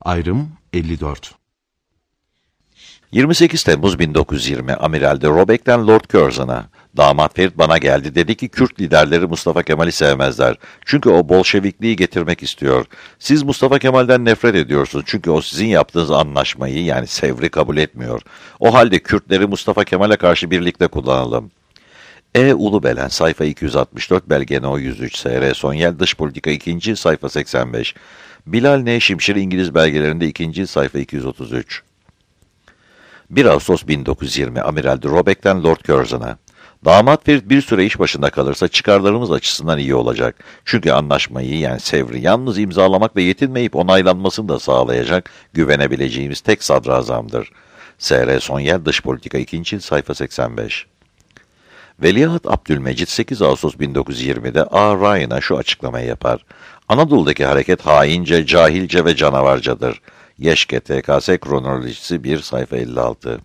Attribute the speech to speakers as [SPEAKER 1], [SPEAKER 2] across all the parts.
[SPEAKER 1] Ayrım 54.
[SPEAKER 2] 28 Temmuz 1920 Amiral de Robek'ten Lord Curzon'a. Damat Ferit bana geldi. Dedi ki Kürt liderleri Mustafa Kemal'i sevmezler. Çünkü o Bolşevikliği getirmek istiyor. Siz Mustafa Kemal'den nefret ediyorsunuz. Çünkü o sizin yaptığınız anlaşmayı yani Sevr'i kabul etmiyor. O halde Kürtleri Mustafa Kemal'e karşı birlikte kullanalım. Ulubelen sayfa 264 belge No 103 SR Sonyel Dış Politika 2. sayfa 85. Bilal N. Şimşir İngiliz belgelerinde 2. sayfa 233. 1 Ağustos 1920 Amiral de Robek'ten Lord Curzon'a. Damat Ferit bir süre iş başında kalırsa çıkarlarımız açısından iyi olacak. Çünkü anlaşmayı yani Sevr'i yalnız imzalamakla yetinmeyip onaylanmasını da sağlayacak güvenebileceğimiz tek sadrazamdır. SR Sonyel Dış Politika 2. sayfa 85. Veliaht Abdülmecit 8 Ağustos 1920'de A. Ryan'a şu açıklamayı yapar. Anadolu'daki hareket haince, cahilce ve canavarcadır. Yeşke TKS kronolojisi 1 sayfa 56.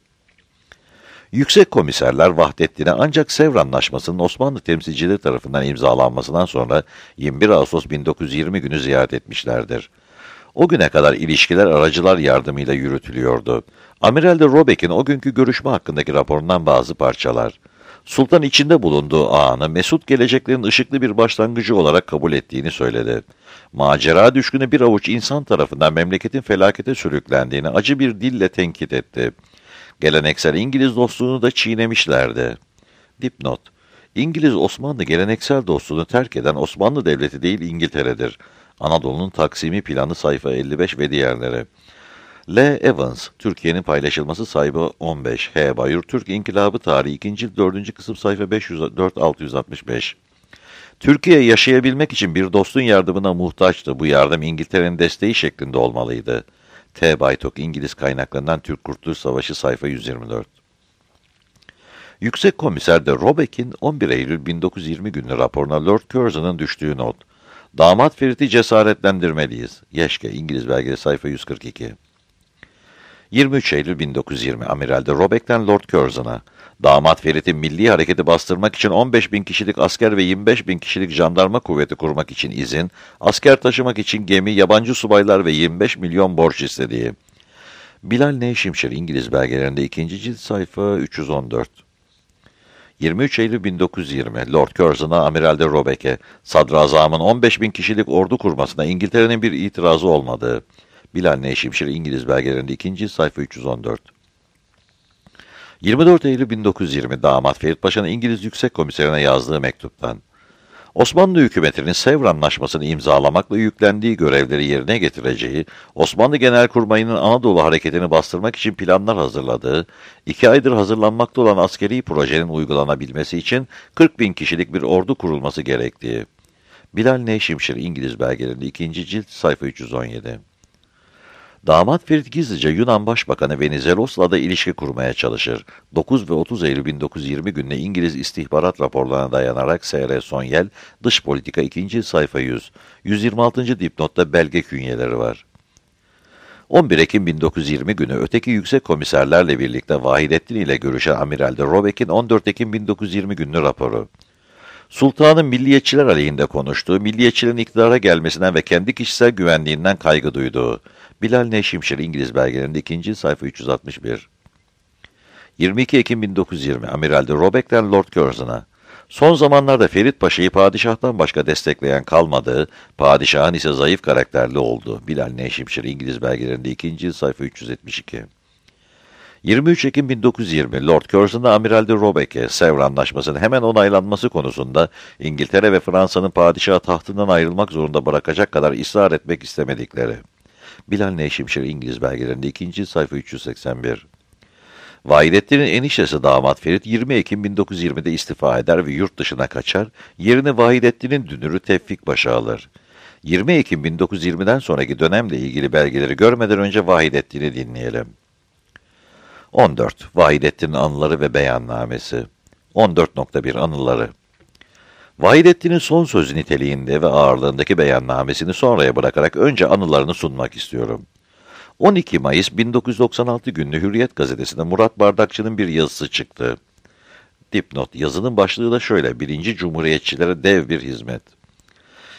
[SPEAKER 2] Yüksek komiserler Vahdettin'e ancak Sevr Anlaşması'nın Osmanlı temsilcileri tarafından imzalanmasından sonra 21 Ağustos 1920 günü ziyaret etmişlerdir. O güne kadar ilişkiler aracılar yardımıyla yürütülüyordu. Amiral de Robek'in o günkü görüşme hakkındaki raporundan bazı parçalar. Sultan içinde bulunduğu anı mesut geleceklerin ışıklı bir başlangıcı olarak kabul ettiğini söyledi. Macera düşkünü bir avuç insan tarafından memleketin felakete sürüklendiğini acı bir dille tenkit etti. Geleneksel İngiliz dostluğunu da çiğnemişlerdi. Dipnot: İngiliz-Osmanlı geleneksel dostluğunu terk eden Osmanlı Devleti değil İngiltere'dir. Anadolu'nun Taksimi Planı sayfa 55 ve diğerleri. L. Evans, Türkiye'nin paylaşılması sayfa 15. H. Bayur, Türk İnkılabı Tarihi 2. cilt 4. kısım sayfa 504-665. Türkiye yaşayabilmek için bir dostun yardımına muhtaçtı. Bu yardım İngiltere'nin desteği şeklinde olmalıydı. T. Baytok, İngiliz kaynaklarından Türk Kurtuluş Savaşı sayfa 124. Yüksek Komiser de Robek'in 11 Eylül 1920 günlü raporuna Lord Curzon'un düştüğü not. Damat Ferit'i cesaretlendirmeliyiz. Yeşke, İngiliz belgesi sayfa 142. 23 Eylül 1920 Amiral de Robek'ten Lord Curzon'a. Damat Ferit'in milli hareketi bastırmak için 15.000 kişilik asker ve 25.000 kişilik jandarma kuvveti kurmak için izin, asker taşımak için gemi, yabancı subaylar ve 25 milyon borç istediği. Bilal N. Şimşir İngiliz belgelerinde 2. cilt sayfa 314. 23 Eylül 1920 Lord Curzon'a Amiral de Robek'e sadrazamın 15.000 kişilik ordu kurmasına İngiltere'nin bir itirazı olmadığı. Bilal N. Şimşir İngiliz belgelerinde 2. sayfa 314. 24 Eylül 1920 Damat Ferit Paşa'nın İngiliz Yüksek Komiserine yazdığı mektuptan. Osmanlı hükümetinin Sevr Anlaşması'nı imzalamakla yüklendiği görevleri yerine getireceği, Osmanlı Genelkurmayı'nın Anadolu hareketini bastırmak için planlar hazırladığı, 2 aydır hazırlanmakta olan askeri projenin uygulanabilmesi için 40.000 kişilik bir ordu kurulması gerektiği. Bilal N. Şimşir İngiliz belgelerinde 2. cilt sayfa 317. Damat Ferit gizlice Yunan Başbakanı Venizelos'la da ilişki kurmaya çalışır. 9 ve 30 Eylül 1920 gününe İngiliz istihbarat raporlarına dayanarak S.R. Sonyel, Dış Politika 2. sayfa 100, 126. dipnotta belge künyeleri var. 11 Ekim 1920 günü öteki yüksek komiserlerle birlikte Vahidettin ile görüşen Amiral de Robek'in 14 Ekim 1920 günlü raporu. Sultanın milliyetçiler aleyhinde konuştuğu, milliyetçilerin iktidara gelmesinden ve kendi kişisel güvenliğinden kaygı duyduğu. Bilal N. Şimşir İngiliz belgelerinde 2. sayfa 361. 22 Ekim 1920 Amiral de Robek'ten Lord Curzon'a. Son zamanlarda Ferit Paşa'yı padişahtan başka destekleyen kalmadığı, padişahın ise zayıf karakterli oldu. Bilal N. Şimşir İngiliz belgelerinde 2. sayfa 372. 23 Ekim 1920 Lord Curzon'a Amiral de Robek'e Sevr Anlaşması'nın hemen onaylanması konusunda İngiltere ve Fransa'nın padişahı tahtından ayrılmak zorunda bırakacak kadar ısrar etmek istemedikleri. Bilal N. Şimşir İngiliz belgelerinde 2. sayfa 381. Vahidettin'in eniştesi Damat Ferit 20 Ekim 1920'de istifa eder ve yurt dışına kaçar, yerine Vahidettin'in dünürü Tevfik Paşa alır. 20 Ekim 1920'den sonraki dönemle ilgili belgeleri görmeden önce Vahidettin'i dinleyelim. 14. Vahidettin'in anıları ve beyannamesi. 14.1 Anıları. Vahidettin'in son sözü niteliğinde ve ağırlığındaki beyannamesini sonraya bırakarak önce anılarını sunmak istiyorum. 12 Mayıs 1996 günlü Hürriyet gazetesinde Murat Bardakçı'nın bir yazısı çıktı. Dipnot, yazının başlığı da şöyle: 1. Cumhuriyetçilere dev bir hizmet.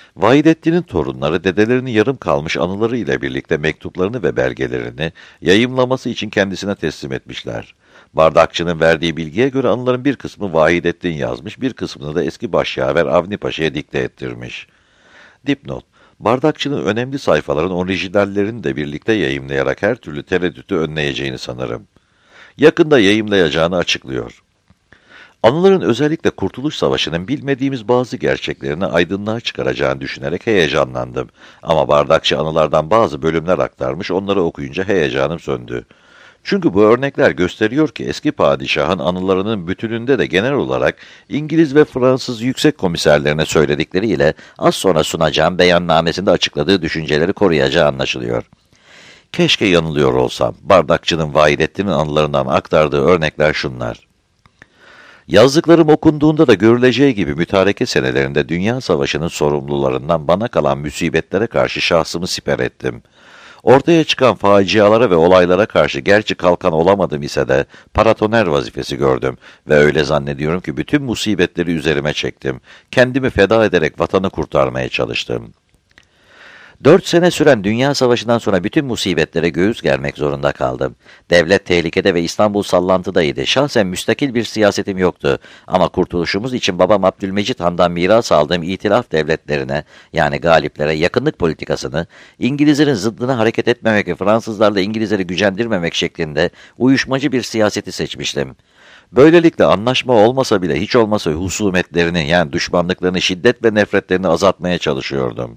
[SPEAKER 2] Vahidettin'in torunları dedelerinin yarım kalmış anıları ile birlikte mektuplarını ve belgelerini yayımlaması için kendisine teslim etmişler. Bardakçı'nın verdiği bilgiye göre anıların bir kısmı Vahidettin yazmış, bir kısmını da eski başyaver Avni Paşa'ya dikte ettirmiş. Dipnot: Bardakçı'nın önemli sayfaların orijinallerini de birlikte yayımlayarak her türlü tereddütü önleyeceğini sanırım. Yakında yayımlayacağını açıklıyor. Anıların özellikle Kurtuluş Savaşı'nın bilmediğimiz bazı gerçeklerini aydınlığa çıkaracağını düşünerek heyecanlandım. Ama Bardakçı anılardan bazı bölümler aktarmış, onları okuyunca heyecanım söndü. Çünkü bu örnekler gösteriyor ki eski padişahın anılarının bütününde de genel olarak İngiliz ve Fransız yüksek komiserlerine söyledikleriyle az sonra sunacağım beyannamesinde açıkladığı düşünceleri koruyacağı anlaşılıyor. Keşke yanılıyor olsam. Bardakçı'nın Vahidettin'in anılarından aktardığı örnekler şunlar. Yazdıklarım okunduğunda da görüleceği gibi mütareke senelerinde Dünya Savaşı'nın sorumlularından bana kalan musibetlere karşı şahsımı siper ettim. Ortaya çıkan facialara ve olaylara karşı gerçi kalkan olamadım ise de paratoner vazifesi gördüm ve öyle zannediyorum ki bütün musibetleri üzerime çektim. Kendimi feda ederek vatanı kurtarmaya çalıştım. 4 sene süren Dünya Savaşı'ndan sonra bütün musibetlere göğüs germek zorunda kaldım. Devlet tehlikede ve İstanbul sallantıdaydı. Şahsen müstakil bir siyasetim yoktu. Ama kurtuluşumuz için babam Abdülmecit Han'dan miras aldığım itilaf devletlerine, yani galiplere yakınlık politikasını, İngilizlerin zıddına hareket etmemek ve Fransızlarla İngilizleri gücendirmemek şeklinde uyuşmacı bir siyaseti seçmiştim. Böylelikle anlaşma olmasa bile hiç olmasa husumetlerini, yani düşmanlıklarını, şiddet ve nefretlerini azaltmaya çalışıyordum.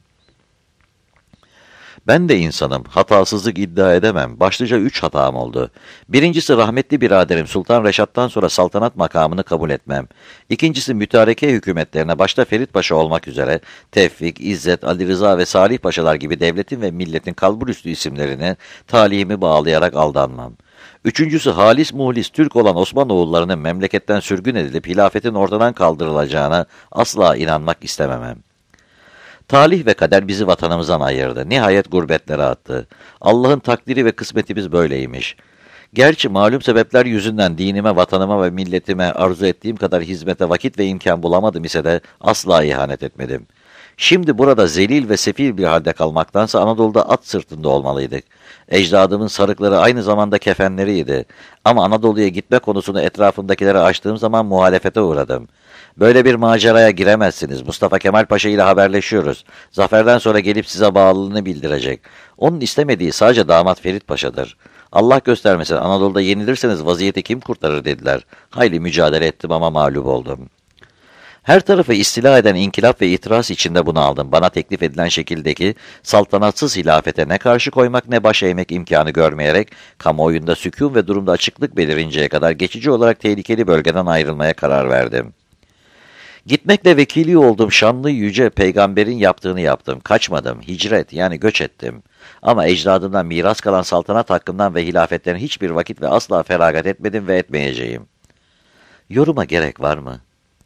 [SPEAKER 2] Ben de insanım, hatasızlık iddia edemem. Başlıca 3 hatam oldu. Birincisi rahmetli biraderim Sultan Reşat'tan sonra saltanat makamını kabul etmem. İkincisi mütareke hükümetlerine başta Ferit Paşa olmak üzere Tevfik, İzzet, Ali Rıza ve Salih Paşalar gibi devletin ve milletin kalburüstü isimlerini talihimi bağlayarak aldanmam. Üçüncüsü halis muhlis Türk olan Osmanoğullarının memleketten sürgün edilip hilafetin ortadan kaldırılacağına asla inanmak istememem. Talih ve kader bizi vatanımızdan ayırdı. Nihayet gurbetlere attı. Allah'ın takdiri ve kısmetimiz böyleymiş. Gerçi malum sebepler yüzünden dinime, vatanıma ve milletime arzu ettiğim kadar hizmete vakit ve imkan bulamadım ise de asla ihanet etmedim. Şimdi burada zelil ve sefil bir halde kalmaktansa Anadolu'da at sırtında olmalıydık. Ecdadımın sarıkları aynı zamanda kefenleriydi. Ama Anadolu'ya gitme konusunu etrafımdakilere açtığım zaman muhalefete uğradım. Böyle bir maceraya giremezsiniz. Mustafa Kemal Paşa ile haberleşiyoruz. Zaferden sonra gelip size bağlılığını bildirecek. Onun istemediği sadece damat Ferit Paşa'dır. Allah göstermesin Anadolu'da yenilirseniz vaziyeti kim kurtarır dediler. Hayli mücadele ettim ama mağlup oldum. Her tarafı istila eden inkılap ve itiraz içinde bunu aldım. Bana teklif edilen şekildeki saltanatsız hilafete ne karşı koymak ne baş eğmek imkanı görmeyerek kamuoyunda sükûn ve durumda açıklık belirinceye kadar geçici olarak tehlikeli bölgeden ayrılmaya karar verdim. Gitmekle vekili olduğum şanlı yüce peygamberin yaptığını yaptım. Kaçmadım, hicret yani göç ettim. Ama ecdadımdan miras kalan saltanat hakkımdan ve hilafetten hiçbir vakit ve asla feragat etmedim ve etmeyeceğim. Yoruma gerek var mı?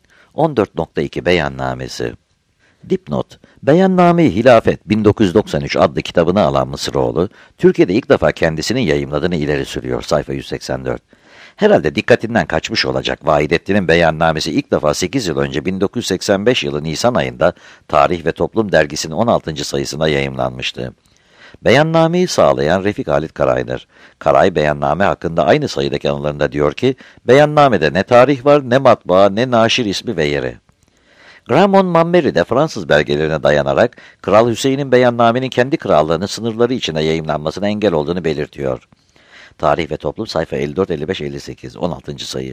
[SPEAKER 2] 14.2 Beyannamesi. Dipnot: Beyanname-i Hilafet 1993 adlı kitabını alan Mısıroğlu, Türkiye'de ilk defa kendisinin yayımladığını ileri sürüyor. Sayfa 184. Herhalde dikkatinden kaçmış olacak. Vahidettin'in beyannamesi ilk defa 8 yıl önce 1985 yılı Nisan ayında Tarih ve Toplum dergisinin 16. sayısında yayımlanmıştı. Beyannameyi sağlayan Refik Halit Karay'dır. Karay beyanname hakkında aynı sayıdaki anılarında diyor ki, beyannamede ne tarih var, ne matbaa, ne naşir ismi ve yeri. Gramont Mamberi de Fransız belgelerine dayanarak Kral Hüseyin'in beyannamenin kendi krallığının sınırları içinde yayımlanmasına engel olduğunu belirtiyor. Tarih ve Toplum sayfa 54, 55, 58, 16. sayı.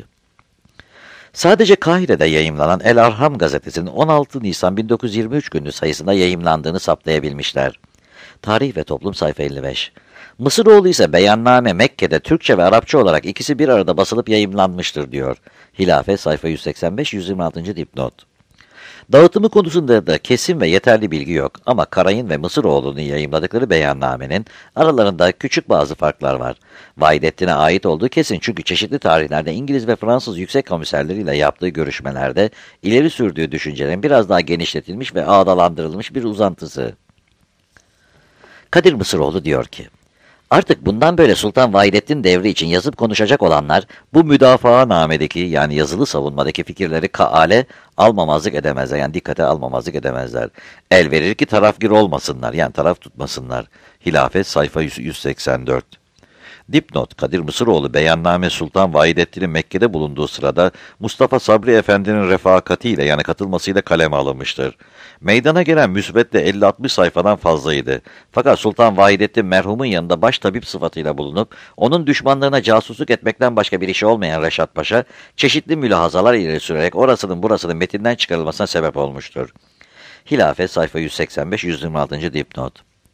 [SPEAKER 2] Sadece Kahire'de yayımlanan El Arham gazetesinin 16 Nisan 1923 günlü sayısında yayımlandığını saptayabilmişler. Tarih ve Toplum sayfa 55. Mısıroğlu ise beyanname Mekke'de Türkçe ve Arapça olarak ikisi bir arada basılıp yayımlanmıştır diyor. Hilafet sayfa 185-126. dipnot. Dağıtımı konusunda da kesin ve yeterli bilgi yok ama Karay'ın ve Mısıroğlu'nun yayımladıkları beyannamenin aralarında küçük bazı farklar var. Vahidettin'e ait olduğu kesin çünkü çeşitli tarihlerde İngiliz ve Fransız yüksek komiserleriyle yaptığı görüşmelerde ileri sürdüğü düşüncelerin biraz daha genişletilmiş ve ağdalandırılmış bir uzantısı. Kadir Mısıroğlu diyor ki,
[SPEAKER 1] Artık bundan böyle Sultan Vahidettin devri için yazıp konuşacak olanlar bu müdafaanamedeki yani yazılı savunmadaki fikirleri kaale almamazlık edemezler. Yani dikkate almamazlık edemezler. El verir ki tarafgir olmasınlar yani taraf tutmasınlar. Hilafet sayfa 184. Dipnot: Kadir Mısıroğlu beyanname Sultan Vahidettin'in Mekke'de bulunduğu sırada Mustafa Sabri Efendi'nin refakatiyle yani katılmasıyla kaleme alınmıştır. Meydana gelen müsbet de 50-60 sayfadan fazlaydı. Fakat Sultan Vahidettin merhumun yanında baş tabip sıfatıyla bulunup onun düşmanlarına casusluk etmekten başka bir işi olmayan Reşat Paşa çeşitli mülahazalar ileri sürerek orasının burasının metinden çıkarılmasına sebep olmuştur. Hilafet sayfa 185-126. dipnot.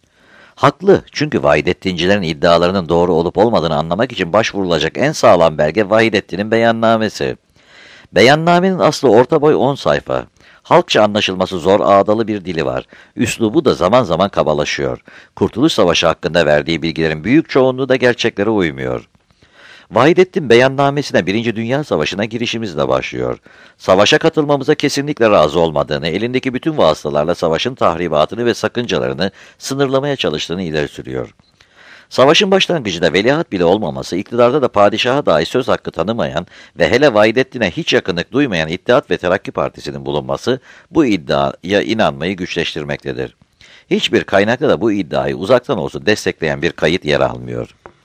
[SPEAKER 1] Haklı, çünkü Vahidettincilerin iddialarının doğru olup olmadığını anlamak için başvurulacak en sağlam belge Vahidettin'in beyannamesi. Beyannamenin aslı orta boy 10 sayfa. Halkça anlaşılması zor ağdalı bir dili var. Üslubu da zaman zaman kabalaşıyor. Kurtuluş Savaşı hakkında verdiği bilgilerin büyük çoğunluğu da gerçeklere uymuyor. Vahidettin beyannamesine 1. Dünya Savaşı'na girişimizle başlıyor. Savaşa katılmamıza kesinlikle razı olmadığını, elindeki bütün vasıtalarla savaşın tahribatını ve sakıncalarını sınırlamaya çalıştığını ileri sürüyor. Savaşın başlangıcında veliaht bile olmaması, iktidarda da padişaha dahi söz hakkı tanımayan ve hele Vahidettin'e hiç yakınlık duymayan İttihat ve Terakki Partisi'nin bulunması bu iddiaya inanmayı güçleştirmektedir. Hiçbir kaynakta da bu iddiayı uzaktan olsun destekleyen bir kayıt yer almıyor.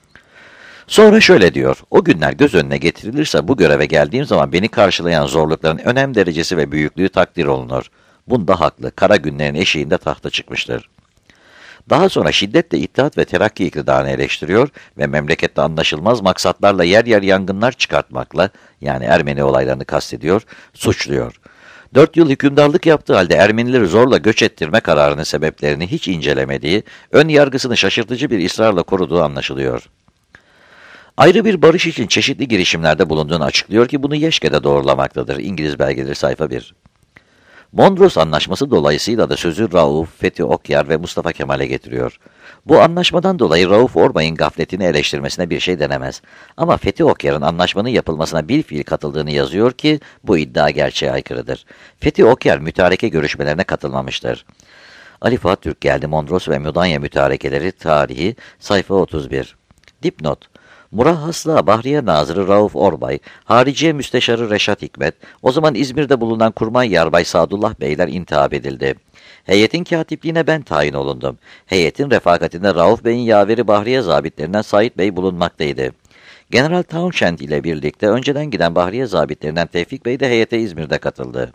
[SPEAKER 1] Sonra şöyle diyor: o günler göz önüne getirilirse bu göreve geldiğim zaman beni karşılayan zorlukların önem derecesi ve büyüklüğü takdir olunur. Bunda haklı, kara günlerin eşiğinde tahta çıkmıştır. Daha sonra şiddetle İttihat ve Terakki iktidarını eleştiriyor ve memlekette anlaşılmaz maksatlarla yer yer yangınlar çıkartmakla, yani Ermeni olaylarını kastediyor, suçluyor. 4 yıl hükümdarlık yaptığı halde Ermenileri zorla göç ettirme kararının sebeplerini hiç incelemediği, ön yargısını şaşırtıcı bir ısrarla koruduğu anlaşılıyor. Ayrı bir barış için çeşitli girişimlerde bulunduğunu açıklıyor ki bunu Yeşke'de doğrulamaktadır. İngiliz belgeleri sayfa 1. Mondros Anlaşması dolayısıyla da sözü Rauf, Fethi Okyar ve Mustafa Kemal'e getiriyor. Bu anlaşmadan dolayı Rauf Orbay'ın gafletini eleştirmesine bir şey denemez. Ama Fethi Okyar'ın anlaşmanın yapılmasına bilfiil katıldığını yazıyor ki bu iddia gerçeğe aykırıdır. Fethi Okyar mütareke görüşmelerine katılmamıştır. Ali Fuat Türk geldi Mondros ve Mudanya mütarekeleri tarihi sayfa 31. Dipnot: Murahhaslığa Bahriye Nazırı Rauf Orbay, Hariciye Müsteşarı Reşat Hikmet, o zaman İzmir'de bulunan Kurmay Yarbay Sadullah Beyler intihap edildi. Heyetin katipliğine ben tayin olundum. Heyetin refakatinde Rauf Bey'in yaveri Bahriye zabitlerinden Said Bey bulunmaktaydı. General Townshend ile birlikte önceden giden Bahriye zabitlerinden Tevfik Bey de heyete İzmir'de katıldı.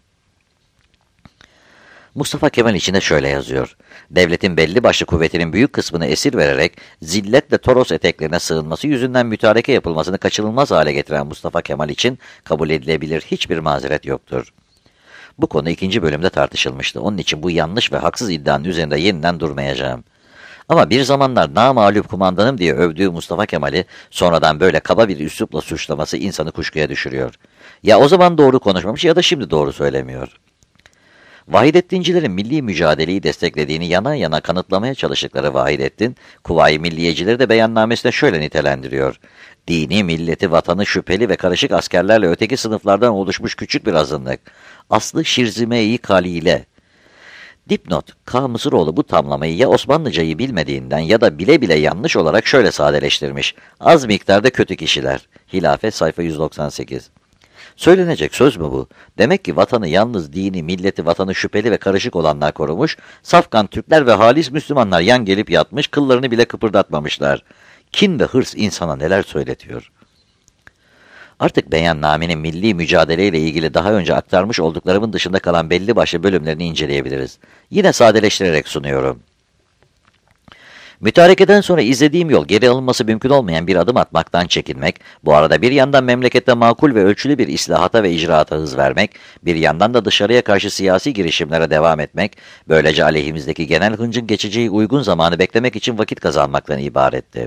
[SPEAKER 1] Mustafa Kemal için de şöyle yazıyor: devletin belli başlı kuvvetinin büyük kısmını esir vererek zilletle Toros eteklerine sığınması yüzünden mütareke yapılmasını kaçınılmaz hale getiren Mustafa Kemal için kabul edilebilir hiçbir mazeret yoktur. Bu konu 2. bölümde tartışılmıştı. Onun için bu yanlış ve haksız iddianın üzerinde yeniden durmayacağım. Ama bir zamanlar namağlup kumandanım diye övdüğü Mustafa Kemal'i sonradan böyle kaba bir üslupla suçlaması insanı kuşkuya düşürüyor. Ya o zaman doğru konuşmamış ya da şimdi doğru söylemiyor. Vahidettincilerin milli mücadeleyi desteklediğini yana yana kanıtlamaya çalıştıkları Vahidettin, Kuvayi Milliyecileri de beyannamesinde şöyle nitelendiriyor: dini, milleti, vatanı şüpheli ve karışık askerlerle öteki sınıflardan oluşmuş küçük bir azınlık. Aslı Şirzime-i Kalile. Dipnot: K. Mısıroğlu bu tamlamayı ya Osmanlıcayı bilmediğinden ya da bile bile yanlış olarak şöyle sadeleştirmiş: az miktarda kötü kişiler. Hilafet sayfa 198. Söylenecek söz mü bu? Demek ki vatanı yalnız dini, milleti, vatanı şüpheli ve karışık olanlar korumuş, safkan Türkler ve halis Müslümanlar yan gelip yatmış, kıllarını bile kıpırdatmamışlar. Kin ve hırs insana neler söyletiyor? Artık beyannamenin milli mücadeleyle ilgili daha önce aktarmış olduklarımın dışında kalan belli başlı bölümlerini inceleyebiliriz. Yine sadeleştirerek sunuyorum. Mütarekeden sonra izlediğim yol geri alınması mümkün olmayan bir adım atmaktan çekinmek, bu arada bir yandan memlekette makul ve ölçülü bir islahata ve icraata hız vermek, bir yandan da dışarıya karşı siyasi girişimlere devam etmek, böylece aleyhimizdeki genel hıncın geçeceği uygun zamanı beklemek için vakit kazanmaktan ibaretti.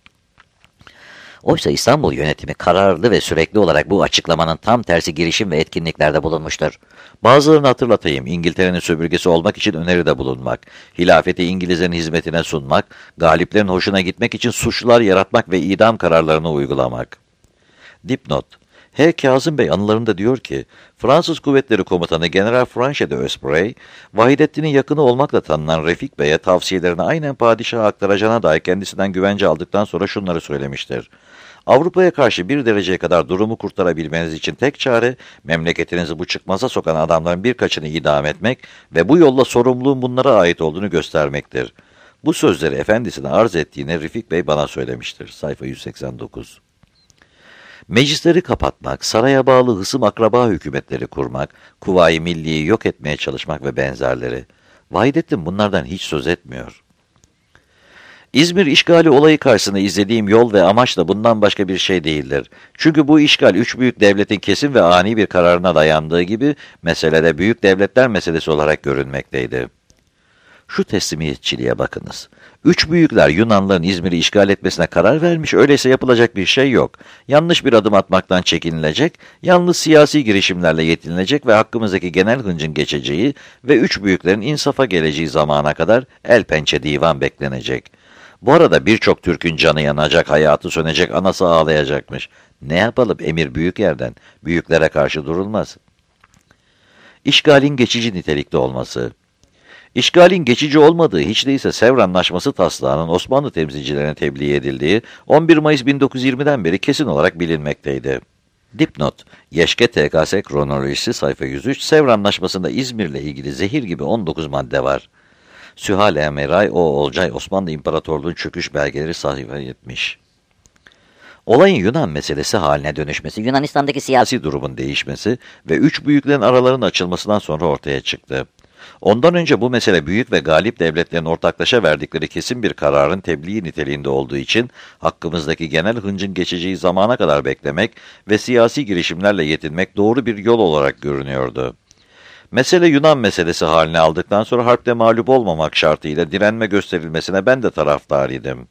[SPEAKER 1] Oysa İstanbul yönetimi kararlı ve sürekli olarak bu açıklamanın tam tersi girişim ve etkinliklerde bulunmuştur. Bazılarını hatırlatayım: İngiltere'nin sömürgesi olmak için öneride bulunmak, hilafeti İngilizlerin hizmetine sunmak, galiplerin hoşuna gitmek için suçlular yaratmak ve idam kararlarını uygulamak. Dipnot:
[SPEAKER 2] H. Kazım Bey anılarında diyor ki, Fransız Kuvvetleri Komutanı General Franche de Osprey, Vahidettin'in yakını olmakla tanınan Refik Bey'e tavsiyelerini aynen padişaha aktaracağına dair kendisinden güvence aldıktan sonra şunları söylemiştir. Avrupa'ya karşı bir dereceye kadar durumu kurtarabilmeniz için tek çare, memleketinizi bu çıkmaza sokan adamların birkaçını idam etmek ve bu yolla sorumluluğun bunlara ait olduğunu göstermektir. Bu sözleri efendisine arz ettiğini Refik Bey bana söylemiştir. Sayfa 189. Meclisleri kapatmak, saraya bağlı hısım akraba hükümetleri kurmak, Kuvayi Milliye'yi yok etmeye çalışmak ve benzerleri. Vahidettin bunlardan hiç söz etmiyor. İzmir işgali olayı karşısında izlediğim yol ve amaç da bundan başka bir şey değildir. Çünkü bu işgal üç büyük devletin kesin ve ani bir kararına dayandığı gibi meselede büyük devletler meselesi olarak görünmekteydi. Şu teslimiyetçiliğe bakınız. Üç büyükler Yunanlıların İzmir'i işgal etmesine karar vermiş, öyleyse yapılacak bir şey yok. Yanlış bir adım atmaktan çekinilecek, yalnız siyasi girişimlerle yetinilecek ve hakkımızdaki genel hıncın geçeceği ve üç büyüklerin insafa geleceği zamana kadar el pençe divan beklenecek. Bu arada birçok Türk'ün canı yanacak, hayatı sönecek, anası ağlayacakmış. Ne yapalım, emir büyük yerden, büyüklere karşı durulmaz. İşgalin geçici nitelikte olması. İşgalin geçici olmadığı, hiç değilse Sevr Anlaşması taslağının Osmanlı temsilcilerine tebliğ edildiği 11 Mayıs 1920'den beri kesin olarak bilinmekteydi. Dipnot, Yeşke TKS kronolojisi sayfa 103, Sevr Anlaşması'nda İzmir'le ilgili zehir gibi 19 madde var. Sühal Emeray O. Olcay Osmanlı İmparatorluğu'nun çöküş belgeleri sayfa 70. Olayın Yunan meselesi haline dönüşmesi, Yunanistan'daki siyasi durumun değişmesi ve üç büyüklerin aralarının açılmasından sonra ortaya çıktı. Ondan önce bu mesele büyük ve galip devletlerin ortaklaşa verdikleri kesin bir kararın tebliği niteliğinde olduğu için hakkımızdaki genel hıncın geçeceği zamana kadar beklemek ve siyasi girişimlerle yetinmek doğru bir yol olarak görünüyordu. Mesele Yunan meselesi haline aldıktan sonra harpte mağlup olmamak şartıyla direnme gösterilmesine ben de taraftarıydım.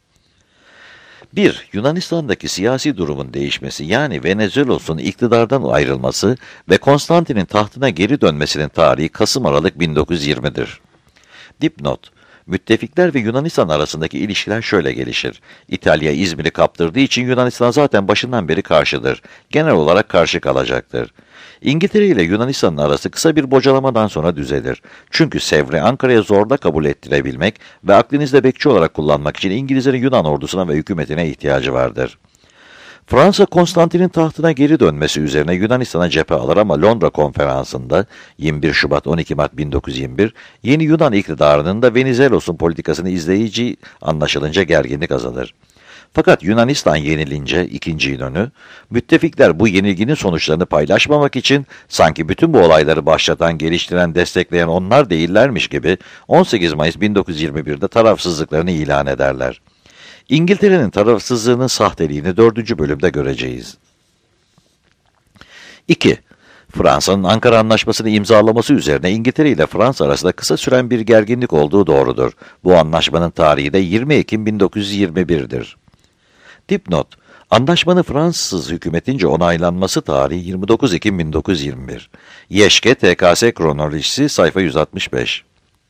[SPEAKER 2] 1. Yunanistan'daki siyasi durumun değişmesi, yani Venizelos'un iktidardan ayrılması ve Konstantin'in tahtına geri dönmesinin tarihi Kasım-Aralık 1920'dir. Dipnot: Müttefikler ve Yunanistan arasındaki ilişkiler şöyle gelişir. İtalya İzmir'i kaptırdığı için Yunanistan zaten başından beri karşıdır. Genel olarak karşı kalacaktır. İngiltere ile Yunanistan'ın arası kısa bir bocalamadan sonra düzelir. Çünkü Sevr'i Ankara'ya zorla kabul ettirebilmek ve Akdeniz'de bekçi olarak kullanmak için İngilizlerin Yunan ordusuna ve hükümetine ihtiyacı vardır. Fransa, Konstantin'in tahtına geri dönmesi üzerine Yunanistan'a cephe alır ama Londra Konferansı'nda 21 Şubat-12 Mart 1921, yeni Yunan iktidarının da Venizelos'un politikasını izleyici anlaşılınca gerginlik azalır. Fakat Yunanistan yenilince ikinci İnönü, müttefikler bu yenilginin sonuçlarını paylaşmamak için sanki bütün bu olayları başlatan, geliştiren, destekleyen onlar değillermiş gibi 18 Mayıs 1921'de tarafsızlıklarını ilan ederler. İngiltere'nin tarafsızlığının sahteliğini 4. bölümde göreceğiz. 2. Fransa'nın Ankara Anlaşması'nı imzalaması üzerine İngiltere ile Fransa arasında kısa süren bir gerginlik olduğu doğrudur. Bu anlaşmanın tarihi de 20 Ekim 1921'dir. Dipnot: Anlaşmanın Fransız hükümetince onaylanması tarihi 29 Ekim 1921. Yeşke TKS kronolojisi sayfa 165.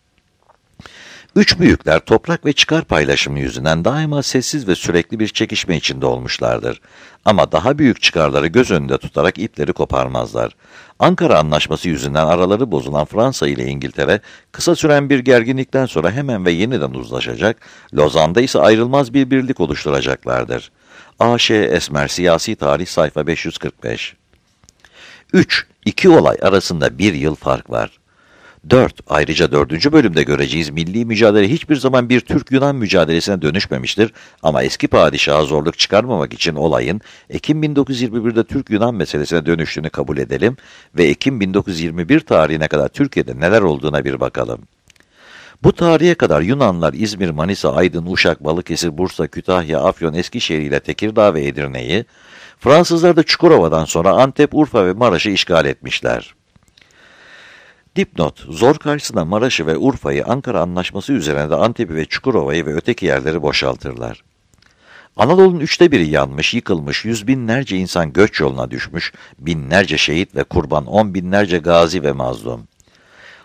[SPEAKER 2] Üç büyükler toprak ve çıkar paylaşımı yüzünden daima sessiz ve sürekli bir çekişme içinde olmuşlardır. Ama daha büyük çıkarları göz önünde tutarak ipleri koparmazlar. Ankara Anlaşması yüzünden araları bozulan Fransa ile İngiltere, kısa süren bir gerginlikten sonra hemen ve yeniden uzlaşacak, Lozan'da ise ayrılmaz bir birlik oluşturacaklardır. A.Ş. Esmer Siyasi Tarih sayfa 545. 3. İki olay arasında bir yıl fark var. 4. Ayrıca 4. bölümde göreceğiz milli mücadele hiçbir zaman bir Türk-Yunan mücadelesine dönüşmemiştir ama eski padişaha zorluk çıkarmamak için olayın Ekim 1921'de Türk-Yunan meselesine dönüştüğünü kabul edelim ve Ekim 1921 tarihine kadar Türkiye'de neler olduğuna bir bakalım. Bu tarihe kadar Yunanlılar İzmir, Manisa, Aydın, Uşak, Balıkesir, Bursa, Kütahya, Afyon, Eskişehir ile Tekirdağ ve Edirne'yi, Fransızlar da Çukurova'dan sonra Antep, Urfa ve Maraş'ı işgal etmişler. Dipnot: Zor karşısında Maraş'ı ve Urfa'yı, Ankara Anlaşması üzerine de Antep'i ve Çukurova'yı ve öteki yerleri boşaltırlar. Anadolu'nun 1/3 yanmış, yıkılmış, yüz binlerce insan göç yoluna düşmüş, binlerce şehit ve kurban, 10 binlerce gazi ve mazlum.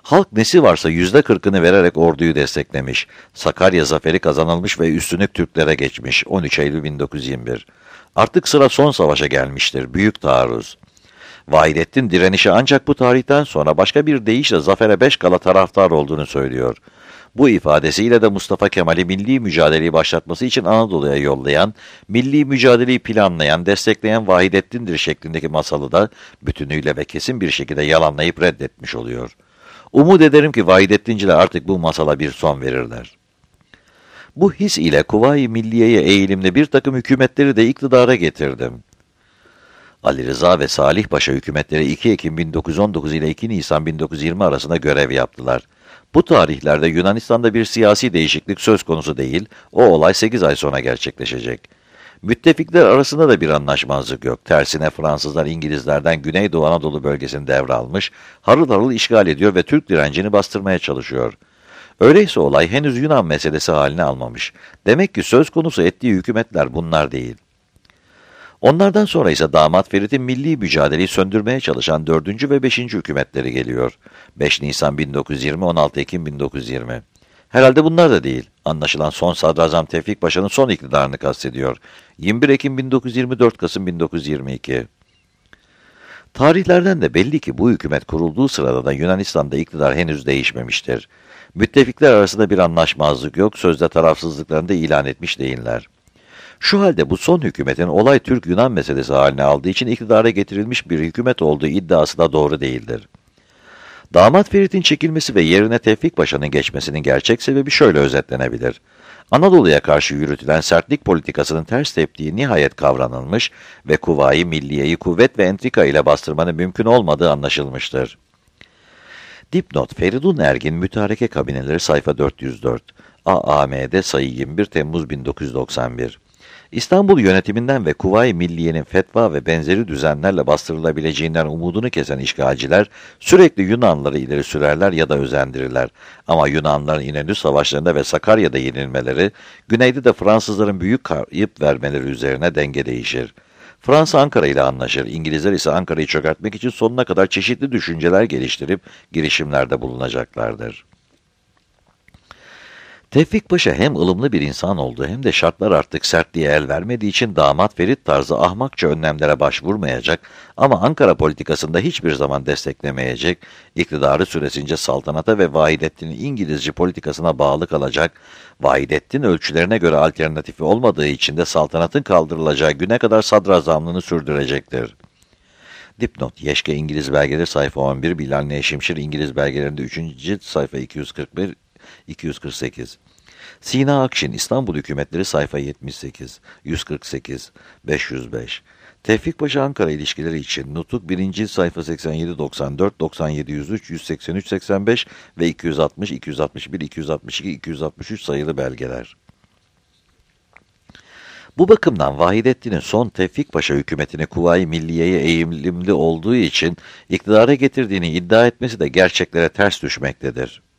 [SPEAKER 2] Halk nesi varsa %40'ını vererek orduyu desteklemiş. Sakarya zaferi kazanılmış ve üstünlük Türklere geçmiş. 13 Eylül 1921. Artık sıra son savaşa gelmiştir. Büyük taarruz. Vahidettin direnişi ancak bu tarihten sonra başka bir deyişle zafere 5 kala taraftar olduğunu söylüyor. Bu ifadesiyle de Mustafa Kemal'i milli mücadeleyi başlatması için Anadolu'ya yollayan, milli mücadeleyi planlayan, destekleyen Vahidettin'dir şeklindeki masalı da bütünüyle ve kesin bir şekilde yalanlayıp reddetmiş oluyor. Umut ederim ki Vahidettinciler artık bu masala bir son verirler. Bu his ile Kuvayi Milliye'ye eğilimli bir takım hükümetleri de iktidara getirdim. Ali Rıza ve Salih Paşa hükümetleri 2 Ekim 1919 ile 2 Nisan 1920 arasında görev yaptılar. Bu tarihlerde Yunanistan'da bir siyasi değişiklik söz konusu değil, o olay 8 ay sonra gerçekleşecek. Müttefikler arasında da bir anlaşmazlık yok. Tersine Fransızlar İngilizlerden Güneydoğu Anadolu bölgesini devralmış, harıl harıl işgal ediyor ve Türk direncini bastırmaya çalışıyor. Öyleyse olay henüz Yunan meselesi haline almamış. Demek ki söz konusu ettiği hükümetler bunlar değil. Onlardan sonra ise damat Ferit'in milli mücadeleyi söndürmeye çalışan 4. ve 5. hükümetleri geliyor. 5 Nisan 1920, 16 Ekim 1920. Herhalde bunlar da değil. Anlaşılan son Sadrazam Tevfik Paşa'nın son iktidarını kastediyor. 21 Ekim 1924, Kasım 1922. Tarihlerden de belli ki bu hükümet kurulduğu sırada da Yunanistan'da iktidar henüz değişmemiştir. Müttefikler arasında bir anlaşmazlık yok, sözde tarafsızlıklarını da ilan etmiş değiller. Şu halde bu son hükümetin olay Türk-Yunan meselesi haline aldığı için iktidara getirilmiş bir hükümet olduğu iddiası da doğru değildir. Damat Ferit'in çekilmesi ve yerine Tevfik Paşa'nın geçmesinin gerçek sebebi şöyle özetlenebilir. Anadolu'ya karşı yürütülen sertlik politikasının ters teptiği nihayet kavranılmış ve Kuvayi Milliye'yi kuvvet ve entrika ile bastırmanın mümkün olmadığı anlaşılmıştır. Dipnot Feridun Ergin Mütareke Kabineleri sayfa 404 AAM'de sayı 21 Temmuz 1991. İstanbul yönetiminden ve Kuvayi Milliye'nin fetva ve benzeri düzenlerle bastırılabileceğinden umudunu kesen işgalciler sürekli Yunanlıları ileri sürerler ya da özendirirler. Ama Yunanlıların İnönü savaşlarında ve Sakarya'da yenilmeleri, güneyde de Fransızların büyük kayıp vermeleri üzerine denge değişir. Fransa Ankara ile anlaşır, İngilizler ise Ankara'yı çökertmek için sonuna kadar çeşitli düşünceler geliştirip girişimlerde bulunacaklardır. Tevfik Paşa hem ılımlı bir insan olduğu hem de şartlar artık sertliğe el vermediği için damat Ferit tarzı ahmakça önlemlere başvurmayacak ama Ankara politikasında hiçbir zaman desteklemeyecek, iktidarı süresince saltanata ve Vahidettin'in İngilizci politikasına bağlı kalacak, Vahidettin ölçülerine göre alternatifi olmadığı için de saltanatın kaldırılacağı güne kadar sadrazamlığını sürdürecektir. Dipnot, Yeşke İngiliz Belgeleri sayfa 11, Bilal Nevşimşir İngiliz Belgelerinde 3. cilt sayfa 241, 248. Sina Akşin İstanbul Hükümetleri sayfa 78, 148, 505. Tevfik Paşa Ankara ilişkileri için Nutuk 1. cilt sayfa 87, 94, 97, 103, 183, 85 ve 260, 261, 262, 263 sayılı belgeler. Bu bakımdan Vahidettin'in son Tevfik Paşa hükümetini Kuvayi Milliye'ye eğilimli olduğu için iktidara getirdiğini iddia etmesi de gerçeklere ters düşmektedir.